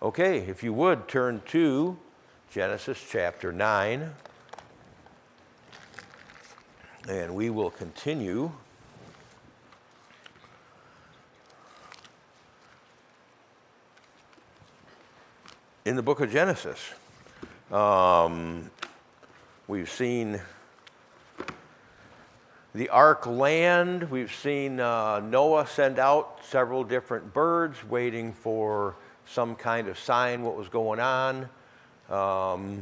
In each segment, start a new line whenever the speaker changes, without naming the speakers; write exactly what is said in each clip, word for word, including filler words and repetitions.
Okay, if you would turn to Genesis chapter nine, and we will continue in the book of Genesis. Um, we've seen the ark land. We've seen uh, Noah send out several different birds waiting for some kind of sign what was going on, um,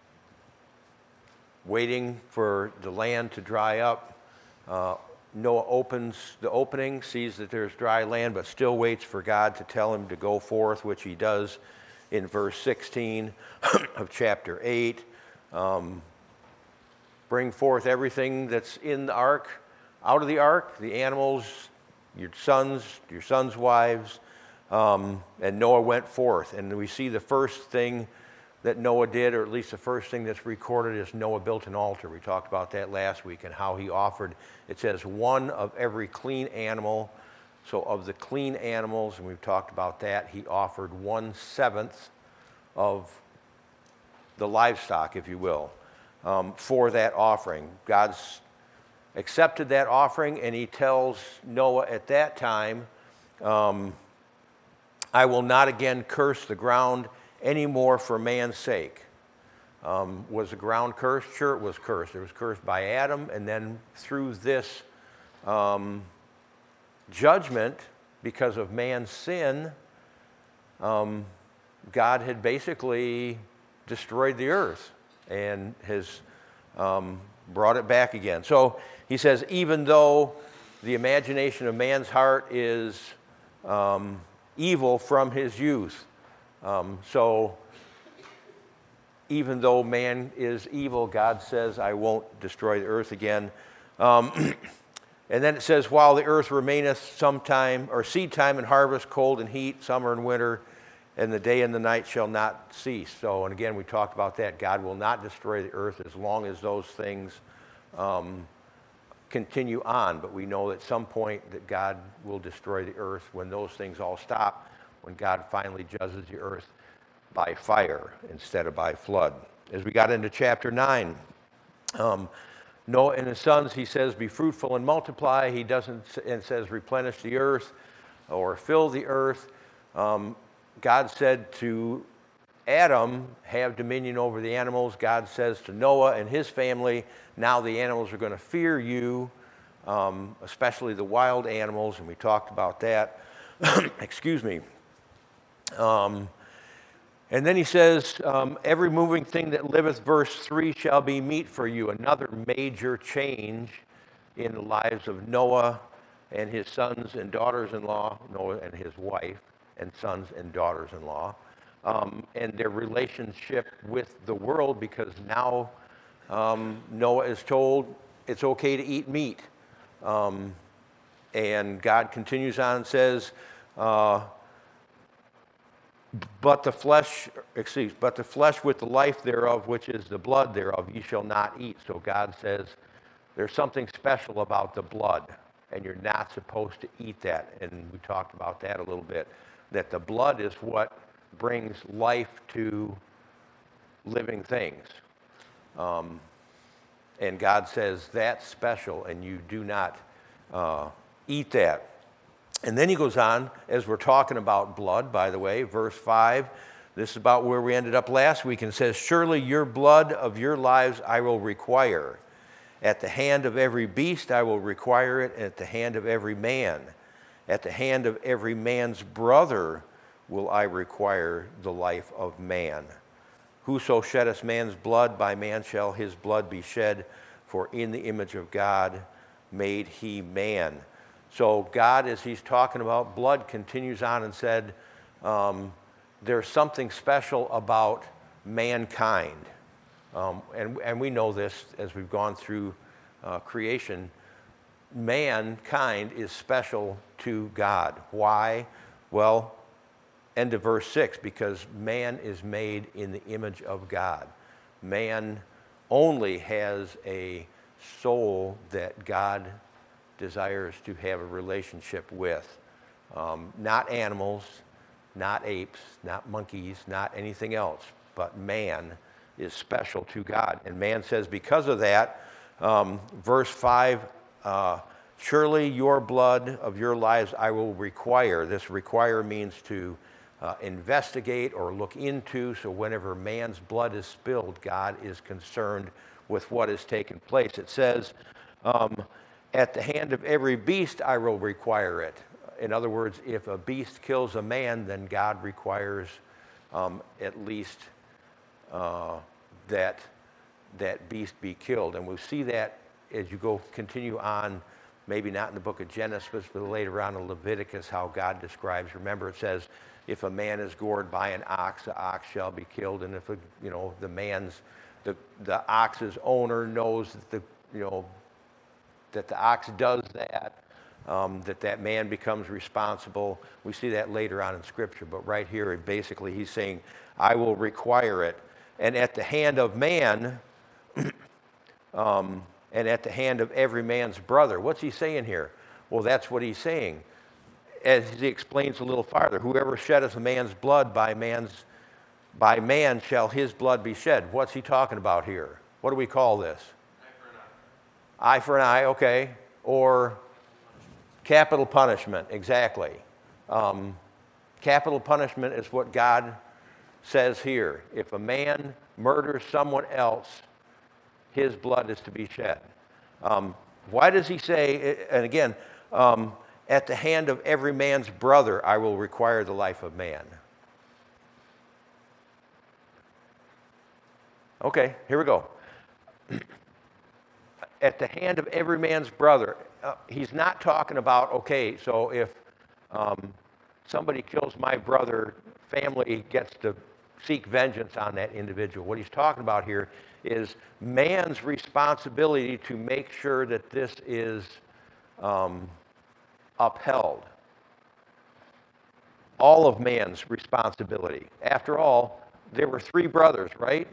waiting for the land to dry up. Uh, Noah opens the opening, sees that there's dry land, but still waits for God to tell him to go forth, which he does in verse sixteen of chapter eight. Um, bring forth everything that's in the ark, out of the ark, the animals, your sons, your sons' wives. Um, and Noah went forth. And we see the first thing that Noah did, or at least the first thing that's recorded, is Noah built an altar. We talked about that last week and how he offered, it says, one of every clean animal. So of the clean animals, and we've talked about that, he offered one-seventh of the livestock, if you will, um, for that offering. God's accepted that offering, and he tells Noah at that time, um, I will not again curse the ground anymore for man's sake. Um, was the ground cursed? Sure, it was cursed. It was cursed by Adam, and then through this um, judgment, because of man's sin, um, God had basically destroyed the earth and has um, brought it back again. So he says, even though the imagination of man's heart is um, evil from his youth. Um, so even though man is evil, God says, I won't destroy the earth again. Um, and then it says, while the earth remaineth sometime, or seed time and harvest, cold and heat, summer and winter, and the day and the night shall not cease. So, and again, we talked about that. God will not destroy the earth as long as those things um, continue on. But we know at some point that God will destroy the earth when those things all stop, when God finally judges the earth by fire instead of by flood. As we got into chapter nine, um, Noah and his sons, he says, be fruitful and multiply. He doesn't, and says, replenish the earth or fill the earth. Um, God said to Adam, have dominion over the animals. God says to Noah and his family, now the animals are going to fear you, um, especially the wild animals, and we talked about that. Excuse me. Um, and then he says, um, every moving thing that liveth, verse three, shall be meat for you. Another major change in the lives of Noah and his sons and daughters-in-law, Noah and his wife and sons and daughters-in-law, um, and their relationship with the world, because now um, Noah is told it's okay to eat meat. Um, and God continues on and says, uh, but the flesh, excuse, but the flesh with the life thereof, which is the blood thereof, ye shall not eat. So God says there's something special about the blood, and you're not supposed to eat that. And we talked about that a little bit, that the blood is what brings life to living things. Um, and God says that's special, and you do not uh, eat that. And then he goes on, as we're talking about blood, by the way, verse five, this is about where we ended up last week, and says, surely your blood of your lives I will require. At the hand of every beast I will require it, and at the hand of every man. At the hand of every man's brother will I require the life of man. Whoso sheddeth man's blood, by man shall his blood be shed, for in the image of God made he man. So God, as he's talking about blood, continues on and said, um, there's something special about mankind. Um, and, and we know this as we've gone through uh, creation. Mankind is special to God. Why? Well, end of verse six, because man is made in the image of God. Man only has a soul that God desires to have a relationship with. Um, not animals, not apes, not monkeys, not anything else, but man is special to God. And man says, because of that, um, verse five, uh, surely your blood of your lives I will require. This require means to uh, investigate or look into. So whenever man's blood is spilled, God is concerned with what has taken place. It says, um, at the hand of every beast I will require it. In other words, if a beast kills a man, then God requires um, at least uh, that that beast be killed. And we see that as you go continue on, maybe not in the book of Genesis, but later on in Leviticus, how God describes. Remember, it says, if a man is gored by an ox, the ox shall be killed. And if a, you know the man's the the ox's owner knows that the you know that the ox does that, um, that that man becomes responsible. We see that later on in Scripture, but right here, it basically, he's saying, I will require it. And at the hand of man, um, and at the hand of every man's brother. What's he saying here? Well, that's what he's saying. As he explains a little farther, whoever sheddeth a man's blood, by man's by man shall his blood be shed. What's he talking about here? What do we call this? Eye for an eye, okay. Or capital punishment, exactly. Um, capital punishment is what God says here. If a man murders someone else, his blood is to be shed. Um, why does he say, and again, um, at the hand of every man's brother, I will require the life of man? Okay, here we go. At the hand of every man's brother, uh, he's not talking about, okay, so if um, somebody kills my brother, family gets to seek vengeance on that individual. What he's talking about here is man's responsibility to make sure that this is um, upheld. All of man's responsibility. After all, there were three brothers, right?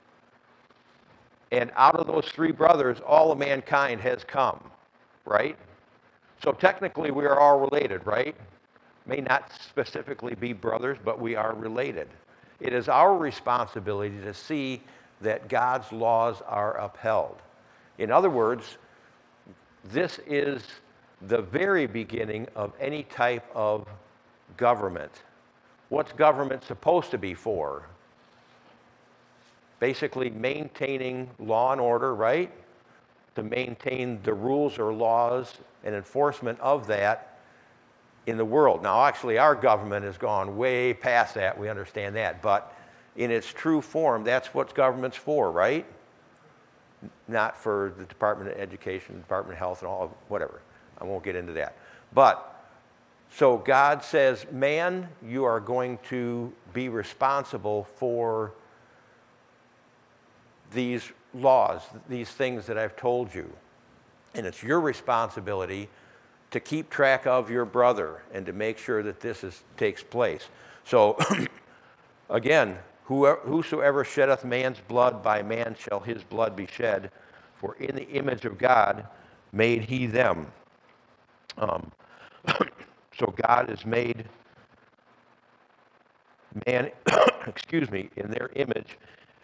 And out of those three brothers, all of mankind has come, right? So technically, we are all related, right? May not specifically be brothers, but we are related. It is our responsibility to see that God's laws are upheld. In other words, this is the very beginning of any type of government. What's government supposed to be for? Basically maintaining law and order, right? To maintain the rules or laws and enforcement of that in the world. Now, actually, our government has gone way past that. We understand that. But in its true form, that's what government's for, right? Not for the Department of Education, Department of Health, and all, whatever. I won't get into that. But, so God says, man, you are going to be responsible for these laws, these things that I've told you. And it's your responsibility to keep track of your brother and to make sure that this is, takes place. So, again, whoever, whosoever sheddeth man's blood, by man shall his blood be shed, for in the image of God made he them. Um, so God has made man, excuse me, in their image,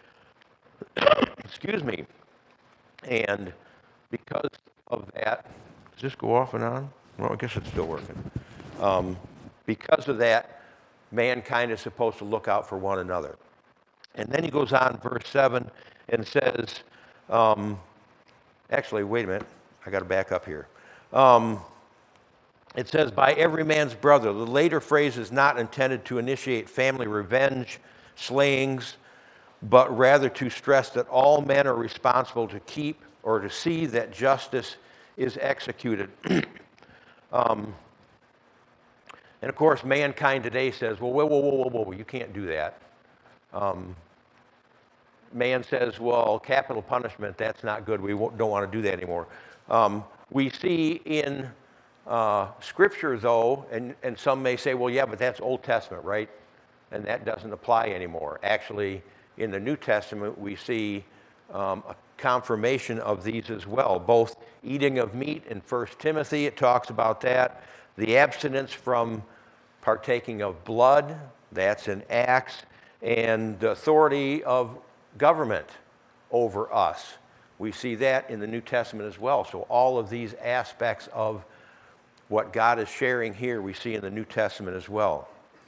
excuse me, and because of that, does this go off and on? Well, I guess it's still working. Um, because of that, mankind is supposed to look out for one another. And then he goes on, verse seven, and says, um, actually, wait a minute, I got to back up here. Um, it says, by every man's brother. The later phrase is not intended to initiate family revenge, slayings, but rather to stress that all men are responsible to keep or to see that justice is executed. um, and of course, mankind today says, well, whoa, whoa, whoa, whoa, whoa, you can't do that. Um, man says, well, capital punishment, that's not good. We don't want to do that anymore. Um, we see in uh, Scripture, though, and, and some may say, well, yeah, but that's Old Testament, right? And that doesn't apply anymore. Actually, in the New Testament, we see um, a confirmation of these as well. Both eating of meat in First Timothy, it talks about that. The abstinence from partaking of blood, that's in Acts, and the authority of government over us. We see that in the New Testament as well. So all of these aspects of what God is sharing here, we see in the New Testament as well.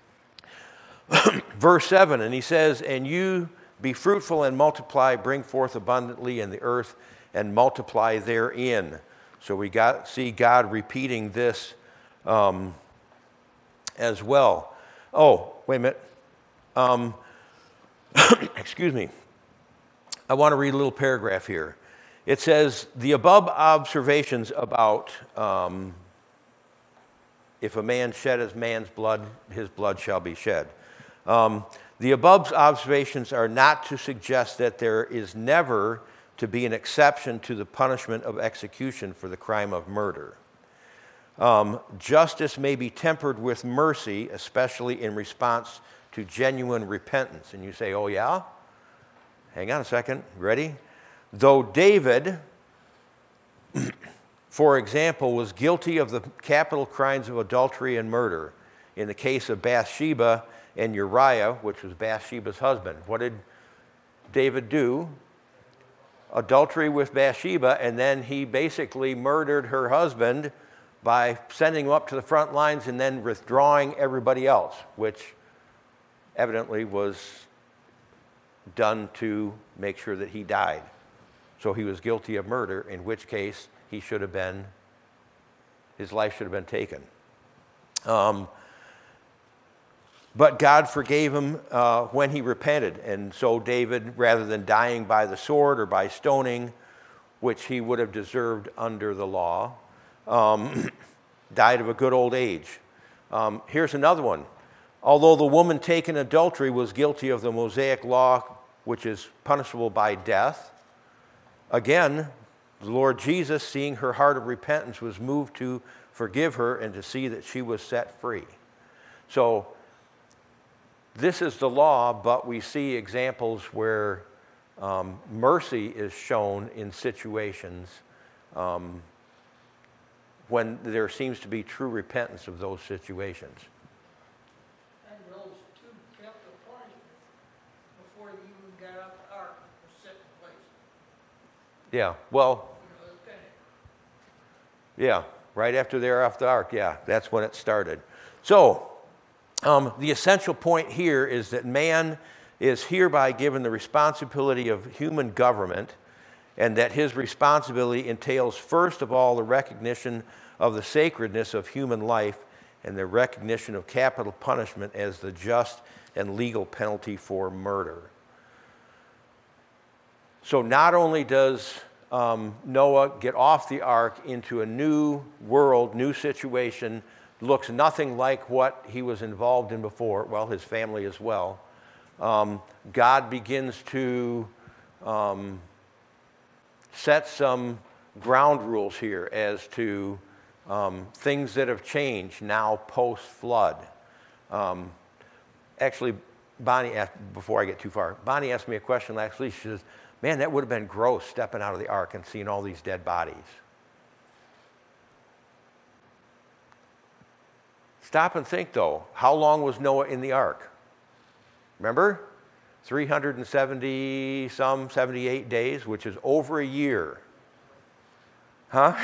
Verse seven, and he says, and you be fruitful and multiply, bring forth abundantly in the earth and multiply therein. So we got see God repeating this um, as well. Oh, wait a minute. Um, excuse me. I want to read a little paragraph here. It says, the above observations about um, if a man shed his man's blood, his blood shall be shed. Um, the above observations are not to suggest that there is never to be an exception to the punishment of execution for the crime of murder. Um, justice may be tempered with mercy, especially in response to genuine repentance. And you say, oh yeah? Hang on a second. Ready? Though David, for example, was guilty of the capital crimes of adultery and murder in the case of Bathsheba and Uriah, which was Bathsheba's husband. What did David do? Adultery with Bathsheba, and then he basically murdered her husband by sending him up to the front lines and then withdrawing everybody else, which evidently was done to make sure that he died. So he was guilty of murder, in which case he should have been, his life should have been taken. Um, but God forgave him uh, when he repented. And so David, rather than dying by the sword or by stoning, which he would have deserved under the law, um, died of a good old age. Um, here's another one. Although the woman taken in adultery was guilty of the Mosaic law, which is punishable by death, again, the Lord Jesus, seeing her heart of repentance, was moved to forgive her and to see that she was set free. So this is the law, but we see examples where um, mercy is shown in situations um, when there seems to be true repentance of those situations.
And those two kept the punishment before you even got out the ark was set in place.
Yeah, well,
You know, it's kind of,
yeah, right after they're off the ark, yeah, that's when it started. So, um, the essential point here is that man is hereby given the responsibility of human government, and that his responsibility entails, first of all, the recognition of the sacredness of human life and the recognition of capital punishment as the just and legal penalty for murder. So not only does um, Noah get off the ark into a new world, new situation, looks nothing like what he was involved in before, well, his family as well. Um, God begins to um, set some ground rules here as to um, things that have changed now post-flood. Um, actually, Bonnie asked, before I get too far, Bonnie asked me a question last week. She says, man, that would have been gross stepping out of the ark and seeing all these dead bodies. Stop and think, though. How long was Noah in the ark? Remember? three hundred seventy some, seventy-eight days, which is over a year. Huh?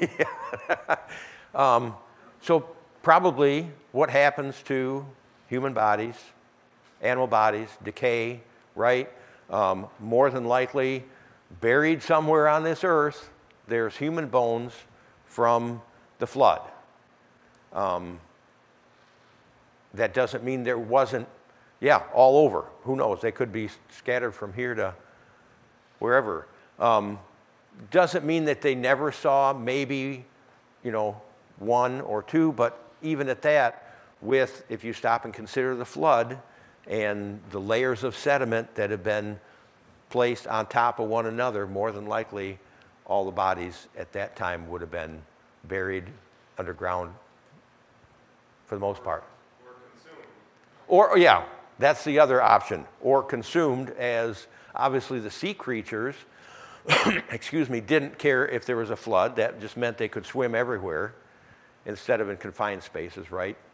um, so probably what happens to human bodies, animal bodies, decay, right? Um, more than likely, buried somewhere on this earth, there's human bones from the flood. Um, that doesn't mean there wasn't, yeah, all over. Who knows? They could be scattered from here to wherever. Um, doesn't mean that they never saw maybe, you know, one or two, but even at that, with, if you stop and consider the flood and the layers of sediment that have been placed on top of one another, more than likely all the bodies at that time would have been buried underground for the most part.
Or consumed.
Or, yeah, that's the other option. Or consumed, as obviously the sea creatures, excuse me, didn't care if there was a flood. That just meant they could swim everywhere instead of in confined spaces, right?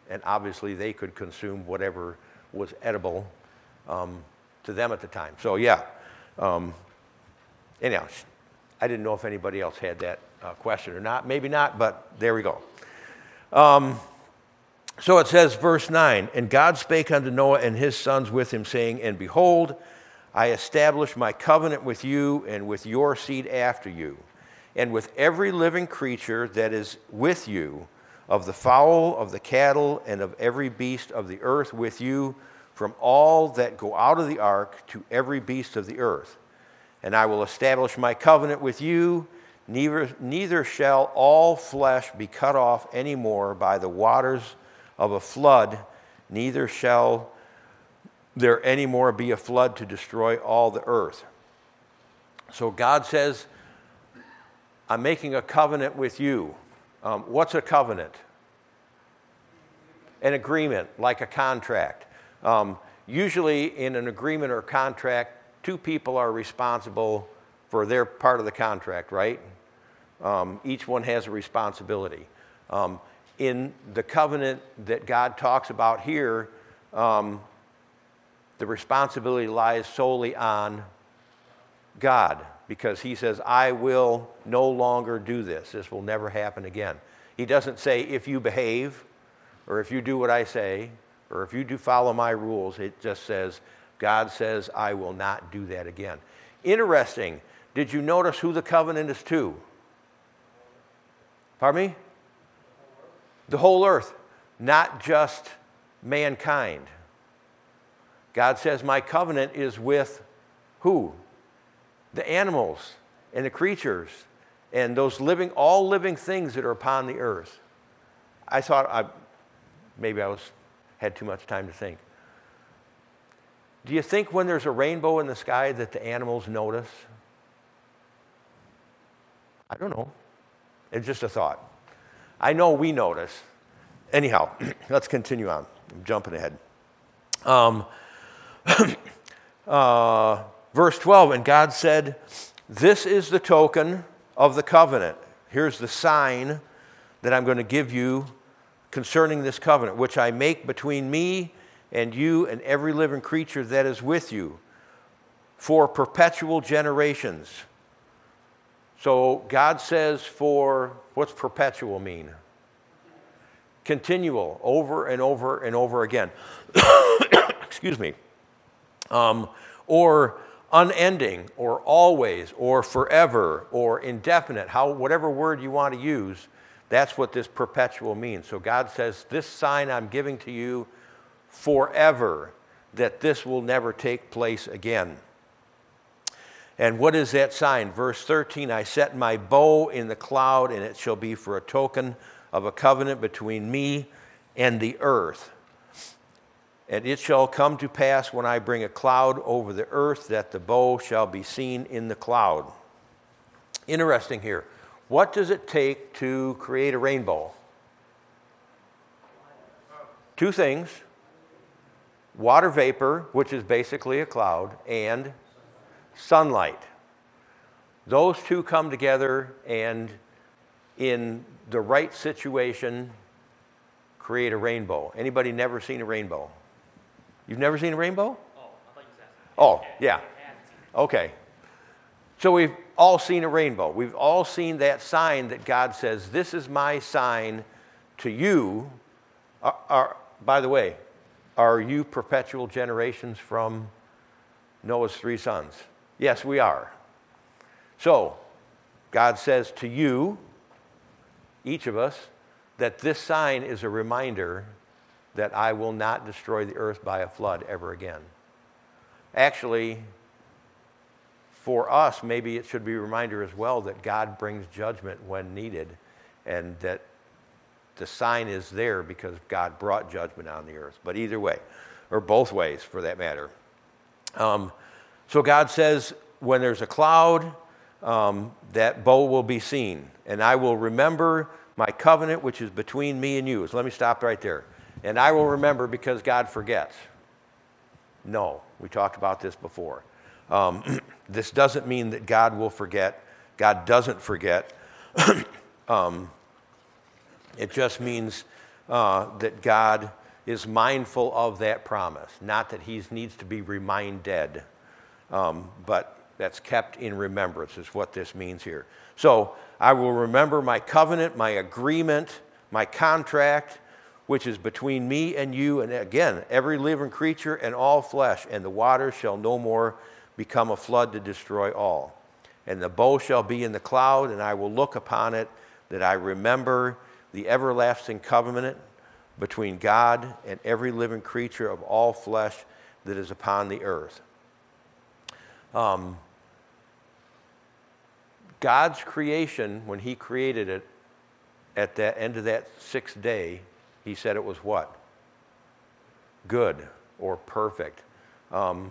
and obviously they could consume whatever was edible um, to them at the time. So yeah, um, anyhow, I didn't know if anybody else had that uh, question or not. Maybe not, but there we go. Um, so it says, verse nine, and God spake unto Noah and his sons with him, saying, and behold, I establish my covenant with you and with your seed after you, and with every living creature that is with you, of the fowl, of the cattle, and of every beast of the earth with you, from all that go out of the ark to every beast of the earth. And I will establish my covenant with you, neither, neither shall all flesh be cut off any more by the waters of a flood, neither shall there any more be a flood to destroy all the earth. So God says, I'm making a covenant with you. Um, what's a covenant? An agreement, like a contract. Um, usually in an agreement or contract, two people are responsible for their part of the contract, right? Um, each one has a responsibility. Um, in the covenant that God talks about here, um, the responsibility lies solely on God, because he says, I will no longer do this. This will never happen again. He doesn't say, if you behave, or if you do what I say, or if you do follow my rules. It just says, God says, I will not do that again. Interesting. Did you notice who the covenant is to? Pardon me? The whole earth, not just mankind. God says, my covenant is with who? The animals and the creatures and those living, all living things that are upon the earth. I thought, I, maybe I was had too much time to think. Do you think when there's a rainbow in the sky that the animals notice? I don't know. It's just a thought. I know we notice. Anyhow, let's continue on. I'm jumping ahead. Um, uh, verse twelve, and God said, this is the token of the covenant. Here's the sign that I'm going to give you concerning this covenant, which I make between me and you and every living creature that is with you for perpetual generations. So God says for, what's perpetual mean? Continual, over and over and over again. Excuse me. Um, or unending, or always, or forever, or indefinite, how, whatever word you want to use, that's what this perpetual means. So God says, this sign I'm giving to you forever, that this will never take place again. And what is that sign? Verse thirteen, I set my bow in the cloud, and it shall be for a token of a covenant between me and the earth. And it shall come to pass when I bring a cloud over the earth that the bow shall be seen in the cloud. Interesting here. What does it take to create a rainbow? Two things. Water vapor, which is basically a cloud, and sunlight. Those two come together and in the right situation create a rainbow. Anybody never seen a rainbow? You've never seen a rainbow?
Oh, I thought you said.
Oh, yeah. Okay. So we've all seen a rainbow. We've all seen that sign that God says, this is my sign to you. Are, are, by the way, are you perpetual generations from Noah's three sons? Yes, we are. So God says to you, each of us, that this sign is a reminder that I will not destroy the earth by a flood ever again. Actually, for us, maybe it should be a reminder as well that God brings judgment when needed, and that the sign is there because God brought judgment on the earth. But either way, or both ways for that matter. Um, so God says, when there's a cloud, um, that bow will be seen, and I will remember my covenant which is between me and you. So let me stop right there. And I will remember because God forgets. No, we talked about this before. Um, this doesn't mean that God will forget. God doesn't forget. um, it just means uh, that God is mindful of that promise, not that he needs to be reminded, um, but that's kept in remembrance is what this means here. So I will remember my covenant, my agreement, my contract, which is between me and you, and again, every living creature and all flesh, and the waters shall no more become a flood to destroy all. And the bow shall be in the cloud, and I will look upon it, that I remember the everlasting covenant between God and every living creature of all flesh that is upon the earth. Um, God's creation, when he created it, at the end of that sixth day, he said it was what? Good or perfect. Um,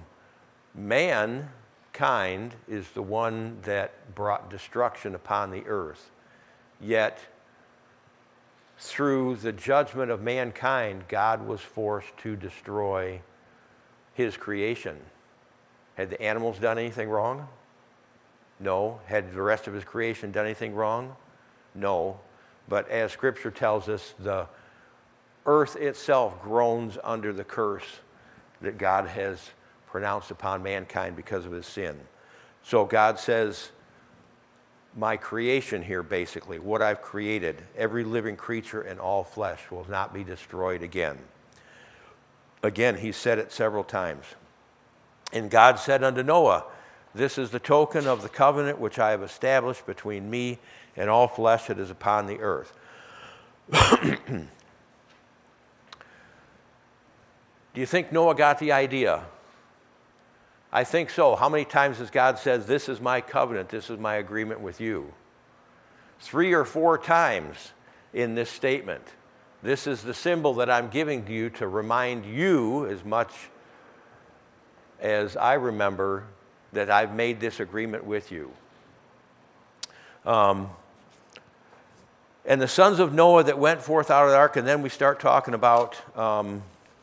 mankind is the one that brought destruction upon the earth. Yet, through the judgment of mankind, God was forced to destroy his creation. Had the animals done anything wrong? No. Had the rest of his creation done anything wrong? No. But as Scripture tells us, the earth itself groans under the curse that God has pronounced upon mankind because of his sin. So God says, my creation here, basically, what I've created, every living creature and all flesh will not be destroyed again. Again, he said it several times. And God said unto Noah, this is the token of the covenant which I have established between me and all flesh that is upon the earth. Do you think Noah got the idea? I think so. How many times has God said, this is my covenant, this is my agreement with you? Three or four times in this statement. This is the symbol that I'm giving to you to remind you as much as I remember that I've made this agreement with you. Um, and the sons of Noah that went forth out of the ark, and then we start talking about um,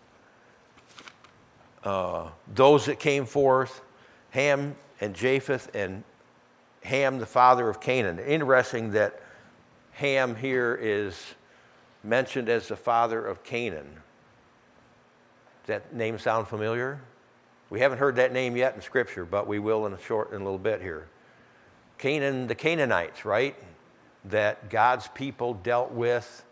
uh, those that came forth, Ham and Japheth, and Ham, the father of Canaan. Interesting that Ham here is mentioned as the father of Canaan. Does that name sound familiar? We haven't heard that name yet in Scripture, but we will in a short, in a little bit here. Canaan, the Canaanites, right? That God's people dealt with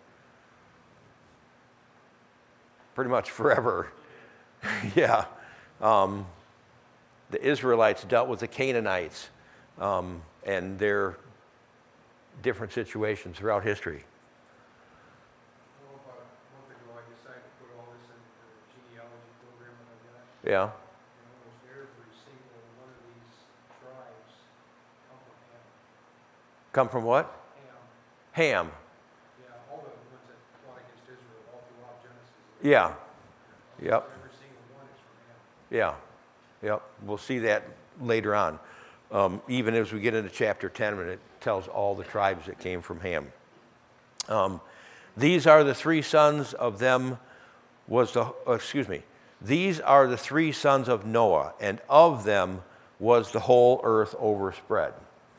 pretty much forever. yeah. Um, the Israelites dealt with the Canaanites um, and their different situations throughout history.
Well, about a month ago, I decided to put all this in the genealogy program that I got.
Yeah.
And almost every single one of these tribes come from Ham.
Come from what?
Ham.
Ham.
Yeah, all the ones that fought against Israel all throughout Genesis.
Yeah.
Almost
Yep.
every single one is from Ham.
Yeah. Yep. We'll see that later on. Um, even as we get into chapter ten, when it tells all the tribes that came from Ham. Um, these are the three sons of them was the, uh, excuse me, these are the three sons of Noah, and of them was the whole earth overspread.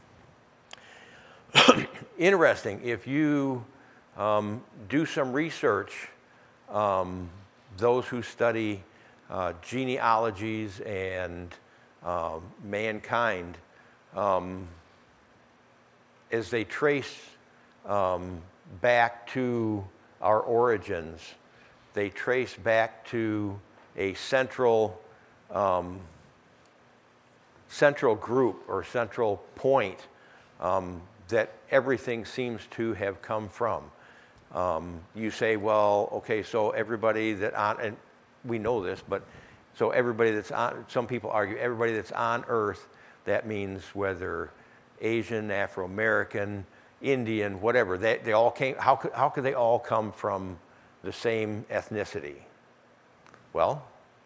Interesting, if you um, do some research, um, those who study uh, genealogies and um, mankind, um, as they trace um, back to our origins, they trace back to a central um, central group or central point um, that everything seems to have come from. Um, you say, well, okay, so everybody that on, and we know this, but so everybody that's on, some people argue everybody that's on earth, that means whether Asian, Afro-American, Indian, whatever, they, they all came, how could, how could they all come from the same ethnicity? Well,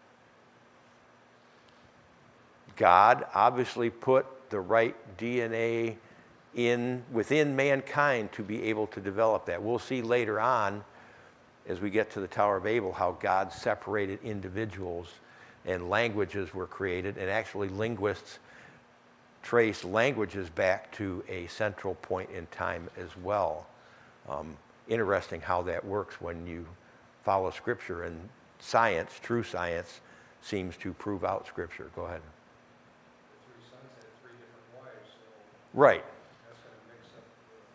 God obviously put the right D N A in within mankind to be able to develop that. We'll see later on as we get to the Tower of Babel how God separated individuals and languages were created, and actually linguists trace languages back to a central point in time as well. Um, interesting how that works when you follow Scripture, and science, true science, seems to prove out Scripture. Go ahead.
The three sons had three different wives, so
Right,
that's gonna mix up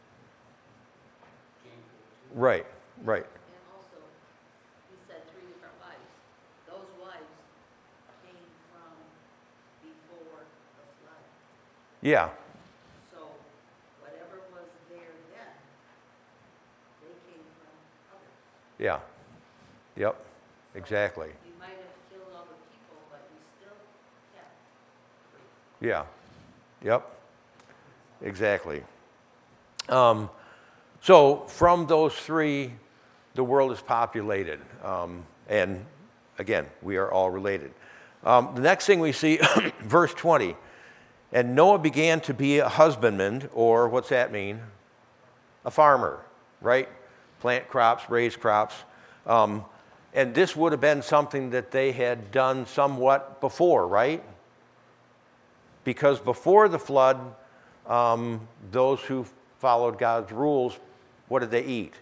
the gene pool too.
right, right.
And also, he said three different wives. Those wives came from before the flood.
Yeah,
So whatever was there then, they came from others.
yeah, yep, exactly.
You might have killed all the people, but you still kept three.
Yeah, yep, exactly. Um, so from those three, the world is populated. Um, and again, we are all related. Um, the next thing we see, verse twenty, and Noah began to be a husbandman, or what's that mean? A farmer, right? Plant crops, raise crops. Um, and this would have been something that they had done somewhat before, right? Because before the flood, um, those who followed God's rules, what did they eat?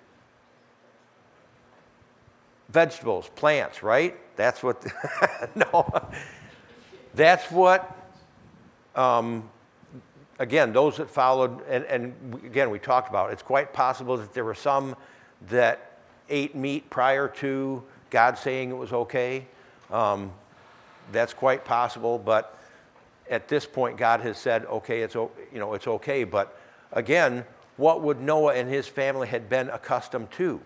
Vegetables, plants, right? That's what, no. That's what, um, again, those that followed, and, and we- again, we talked about, it's quite possible that there were some that ate meat prior to God saying it was okay. Um, that's quite possible, but at this point, God has said, okay, it's, o- you know, it's okay. But again, what would Noah and his family had been accustomed to?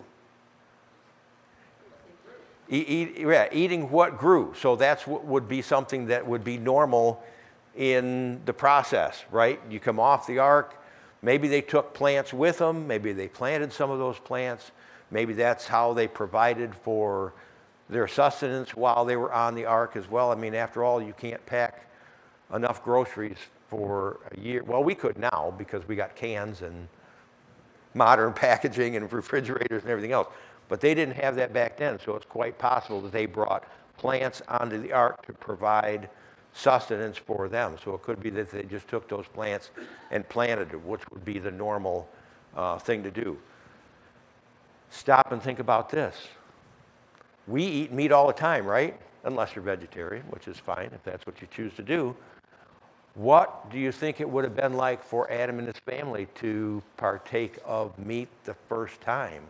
E- eat, yeah, eating what grew. So that's what would be something that would be normal in the process, right? You come off the ark, maybe they took plants with them, maybe they planted some of those plants, maybe that's how they provided for their sustenance while they were on the ark as well. I mean, after all, you can't pack enough groceries for a year. Well, we could now because we got cans and modern packaging and refrigerators and everything else. But they didn't have that back then, so it's quite possible that they brought plants onto the ark to provide sustenance for them. So it could be that they just took those plants and planted them, which would be the normal uh, thing to do. Stop and think about this. We eat meat all the time, right? Unless you're vegetarian, which is fine if that's what you choose to do. What do you think it would have been like for Adam and his family to partake of meat the first time?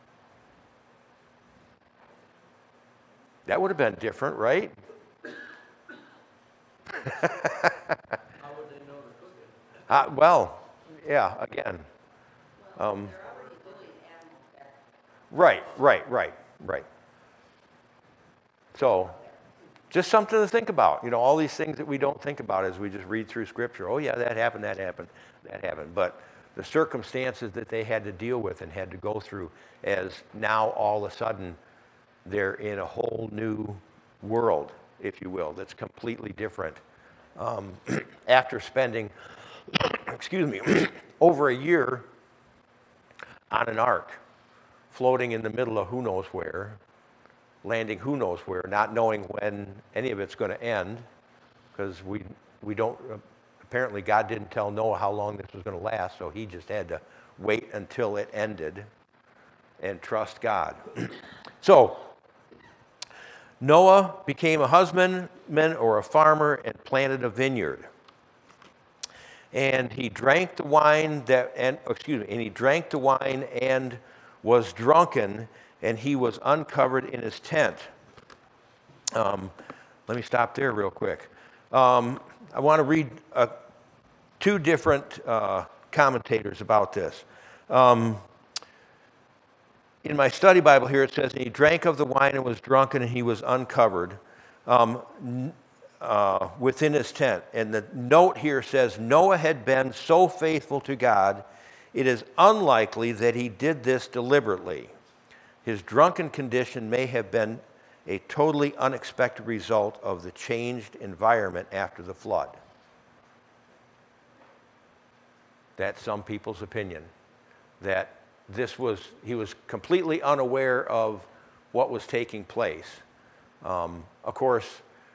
That would have been different, right?
How would they know to cook it?
Uh, well, yeah, again.
Well,
Um,
they're already doing animal sacrifice.
Right, right, right, right. So, just something to think about. You know, all these things that we don't think about as we just read through Scripture. Oh, yeah, that happened, that happened, that happened. But the circumstances that they had to deal with and had to go through, as now all of a sudden they're in a whole new world, if you will, that's completely different. Um, after spending, excuse me, over a year on an ark, floating in the middle of who knows where, landing who knows where, not knowing when any of it's going to end, because we we don't. Apparently, God didn't tell Noah how long this was going to last, so he just had to wait until it ended and trust God. So Noah became a husbandman or a farmer and planted a vineyard. And he drank the wine that, and excuse me, and he drank the wine and was drunken, and he was uncovered in his tent. Um, let me stop there real quick. Um, I want to read uh, two different uh, commentators about this. Um, in my study Bible here, it says, and he drank of the wine and was drunken, and he was uncovered um, n- uh, within his tent. And the note here says, Noah had been so faithful to God, it is unlikely that he did this deliberately. His drunken condition may have been a totally unexpected result of the changed environment after the flood. That's some people's opinion, that this was, he was completely unaware of what was taking place. Um, of course,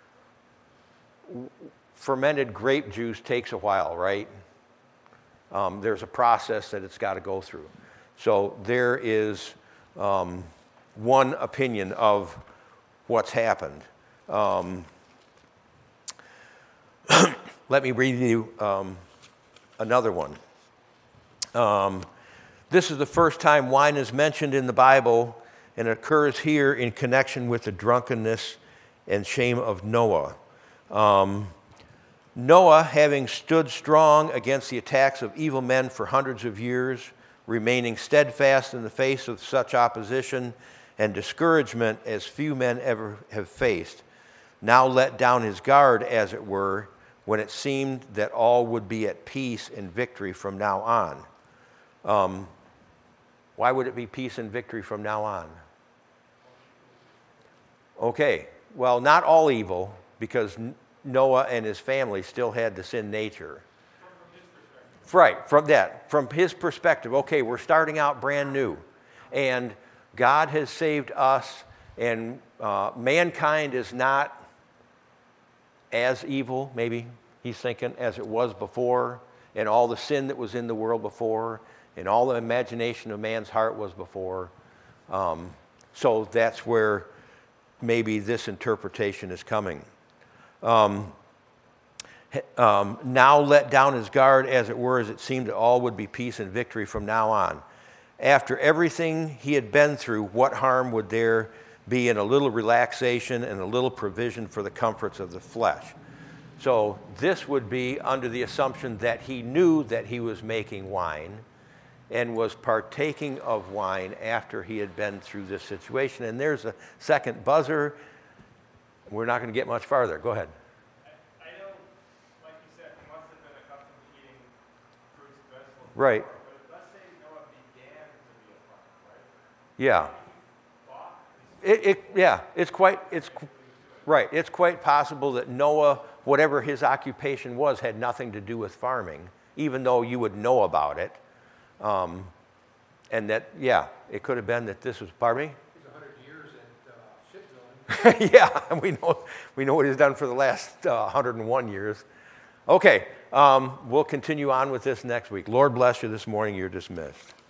w- fermented grape juice takes a while, right? Um, there's a process that it's got to go through. So there is um, one opinion of what's happened. Um, let me read you um, another one. Um, this is the first time wine is mentioned in the Bible, and it occurs here in connection with the drunkenness and shame of Noah. Um, Noah, having stood strong against the attacks of evil men for hundreds of years, remaining steadfast in the face of such opposition and discouragement as few men ever have faced, now let down his guard, as it were, when it seemed that all would be at peace and victory from now on. Um, why would it be peace and victory from now on? Okay, well, not all evil, because Noah and his family still had the sin nature. Right, from that, from his perspective, okay, we're starting out brand new, and God has saved us, and uh, mankind is not as evil, maybe he's thinking, as it was before, and all the sin that was in the world before, and all the imagination of man's heart was before. Um, so that's where maybe this interpretation is coming. Um, um, now let down his guard, as it were, as it seemed that all would be peace and victory from now on. After everything he had been through, what harm would there be in a little relaxation and a little provision for the comforts of the flesh? So this would be under the assumption that he knew that he was making wine and was partaking of wine after he had been through this situation. And there's a second buzzer. We're not going to get much farther. Go ahead.
I, I know, like you said, he must have been accustomed to eating fruits and vegetables.
Right.
Before, but let's say Noah began to be a farmer, right?
Yeah.
He bought
It, it, yeah, it's quite, it's, right, it's quite possible that Noah, whatever his occupation was, had nothing to do with farming, even though you would know about it. Um, and that, yeah, it could have been that this was, pardon me?
He's a hundred years at uh, shipbuilding.
Yeah, we know, we know what he's done for the last uh, one hundred and one years. Okay, um, we'll continue on with this next week. Lord bless you this morning. You're dismissed.